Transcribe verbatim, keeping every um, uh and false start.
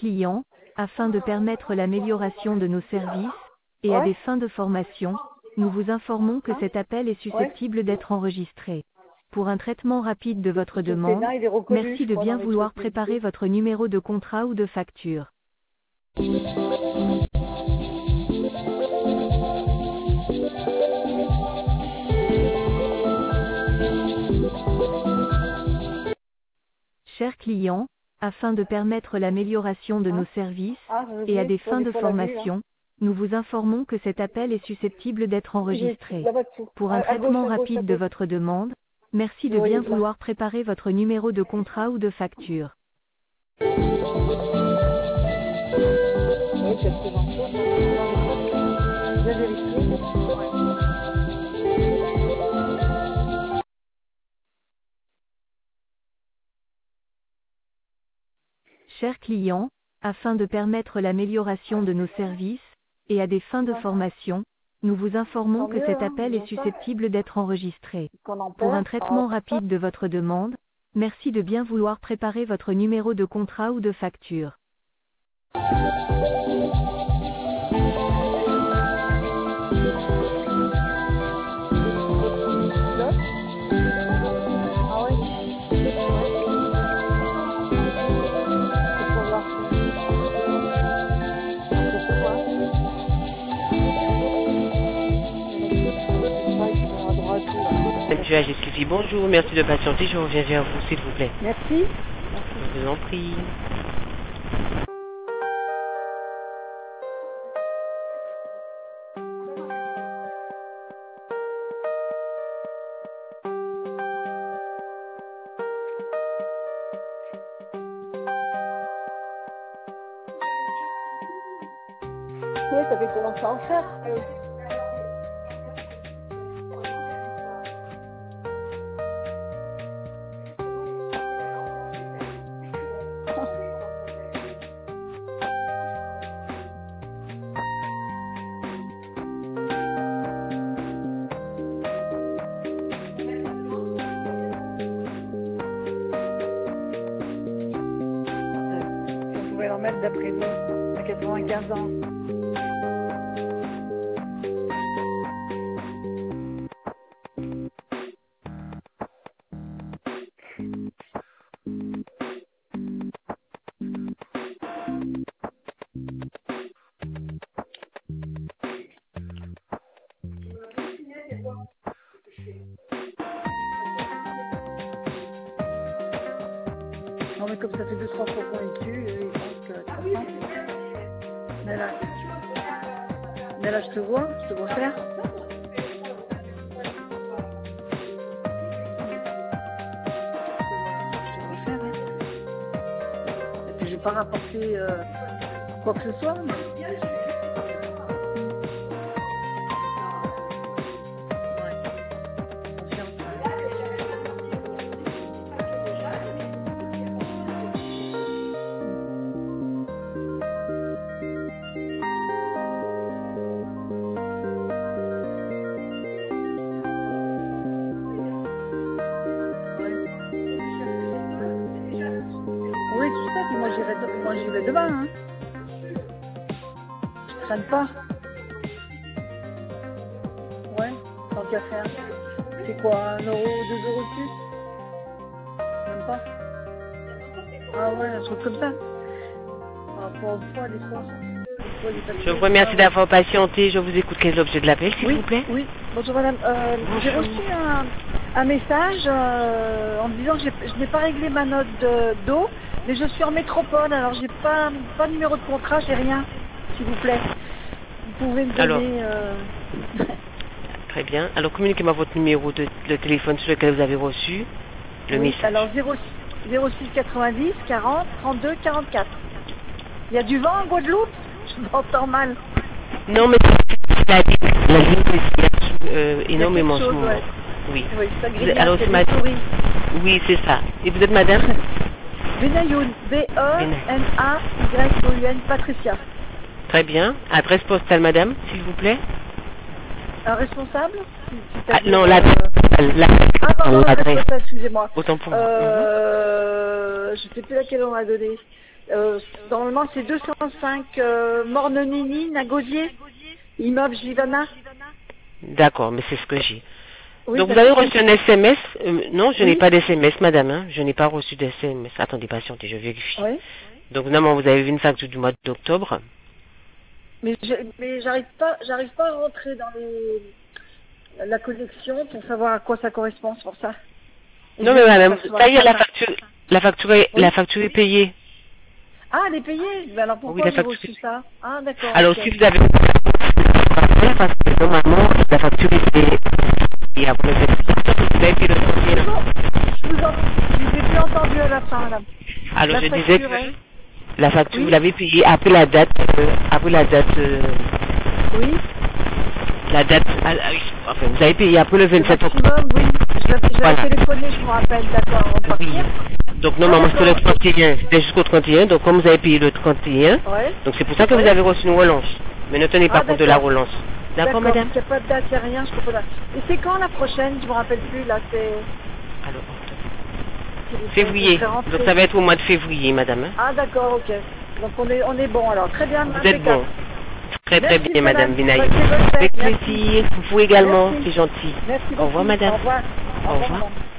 clients, afin de permettre l'amélioration de nos services, et à Ouais. des fins de formation, nous vous informons que cet appel est susceptible d'être enregistré. Pour un traitement rapide de votre Ce demande, Sénat, il est reconnu, merci je de crois, bien dans les vouloir trucs préparer médicaux. votre numéro de contrat ou de facture. Chers clients, afin de permettre l'amélioration de Ah. nos services, Ah, je et à sais, des faut fins des de fois la vue, là. formation, nous vous informons que cet appel est susceptible d'être enregistré. Là-bas dessous. Pour À, un à gauche, traitement à gauche, à rapide de gauche. votre demande, merci Vous de voyez bien de là. vouloir préparer votre numéro de contrat ou de facture. Oui, peut-être que j'en trouve, hein, dans les trucs. Bien vérifié. Ouais. Chers clients, afin de permettre l'amélioration de nos services, et à des fins de Ouais. formation, nous vous informons Tant que mieux, cet hein, appel ils est ont ça. susceptible d'être enregistré. Qu'on en Pour un perd. traitement Ah, rapide de votre demande, merci de bien vouloir préparer votre numéro de contrat ou de facture. là. Ah ouais. Ouais. C'est pour voir. Après tout, hein. Ouais, ils sont à droite, là. Monsieur A G Sylvie, bonjour, merci de patienter, je reviens vers vous s'il vous plaît. Merci. Je vous en prie. Oui, ça fait commencer à en faire. Euh, on pouvait leur mettre d'après nous, à quatre-vingt-quinze ans. Non, mais comme ça fait deux, trois fois qu'on est dessus, euh, ils pensent que de toute façon. Mais là, mais là, je te vois, je te vois faire. Je te vois faire, hein. Et puis, je vais pas rapporter euh, quoi que ce soit. Mais... Ouais. Confiance. Oui, tu sais, puis moi j'irai de- moi j'y vais demain, hein. Je traîne pas. Ouais, tant qu'à faire. C'est quoi, un euro, deux euros de plus? Même pas. Ah ouais, un truc comme ça. Ah, pour une fois, des fois. Des fois, j'ai pas de Je vous choses. remercie Ah, ouais. d'avoir patienté, je vous écoute, quel est l'objet de l'appel s'il Oui, vous plaît? oui. Bonjour madame. Euh, j'ai Bonjour. reçu un, un message euh, en me disant que j'ai- je n'ai pas réglé ma note de- d'eau, mais je suis en métropole, alors j'ai pas, pas de numéro de contrat, j'ai rien, s'il vous plaît. Vous pouvez me donner... Alors. euh, Très bien. Alors communiquez-moi votre numéro de, de téléphone sur lequel vous avez reçu le oui, message. alors zéro six quatre-vingt-dix quarante trente-deux quarante-quatre. Il y a du vent en Guadeloupe? Je m'entends mal. Non, mais c'est la ligne, la ligne est euh, Il y a énormément en quelque ce chose, moment. ouais. Oui. Oui, ça Vous- grignote, alors, il y a c'est des ma- souris. Oui, c'est ça. Et vous êtes madame? Benayoun, B E N A Y O U N, Patricia. Très bien. Adresse postale, madame, s'il vous plaît? Un responsable? Ah, C'est-à-dire, non, la, euh, la, Ah, pardon, un l'adresse. responsable, excusez-moi. Autant pour vous. Euh, je sais plus laquelle on m'a donné. Euh, normalement, c'est deux cent cinq euh, Morne-Nini, Nagosier, immeuble Givana. D'accord, mais c'est ce que j'ai. Oui, Donc vous d'accord. avez reçu un S M S euh, Non, je Oui. n'ai pas d'S M S, madame. Hein. Je n'ai pas reçu d'S M S. Attendez, patientez, je vérifie. Oui. Donc normalement, vous avez vu une facture du mois d'octobre. Mais je, mais j'arrive pas, j'arrive pas à rentrer dans les, la connexion pour savoir à quoi ça correspond, c'est pour ça. Et Non, je mais vais madame, m'apercevoir ça y est, ce la matin. facture, la facture, est, Oui. la facture est payée. Ah, elle est payée. Ben alors Oui, pourquoi la j'ai facture reçu est ça? Ah, d'accord. Alors ok. si vous avez parce que normalement, la facture est payée. Et après, vous avez payé le trente et un. Je vous, en... je vous ai plus entendu à la fin, madame. Alors La je disais que facture est... la facture, Oui. vous l'avez payée après la date, euh, après la date, euh, Oui. la date, ah, ah, oui, enfin, vous avez payé après le Le vingt-sept octobre. maximum, oui. Je vais, je vais Voilà. téléphoner, je me rappelle, d'accord, on va Oui. partir. Donc Ah, normalement c'était le d'accord. trente et un, c'était jusqu'au trente et un, donc comme vous avez payé le trente et un, Ouais. donc c'est pour ça que Ouais. vous avez reçu une relance. Mais ne tenez pas Ah, compte de la d'accord. relance. D'accord, madame? Il n'y a pas de date, il n'y a rien, je comprends pas. Et c'est quand la prochaine? Je me rappelle plus, là, c'est... Alors, c'est- février. c'est rentré. Donc ça va être au mois de février, madame. Hein. Ah, d'accord, ok. Donc on est, on est bon, alors. Très bien, Vous êtes impeccable. bon. Très très Merci, bien, madame madame. Binaï. Passez bonne fête. Avec Merci. plaisir. Vous pouvez également, Merci. c'est gentil. Merci beaucoup. Au revoir, madame. Au revoir. Au revoir. madame.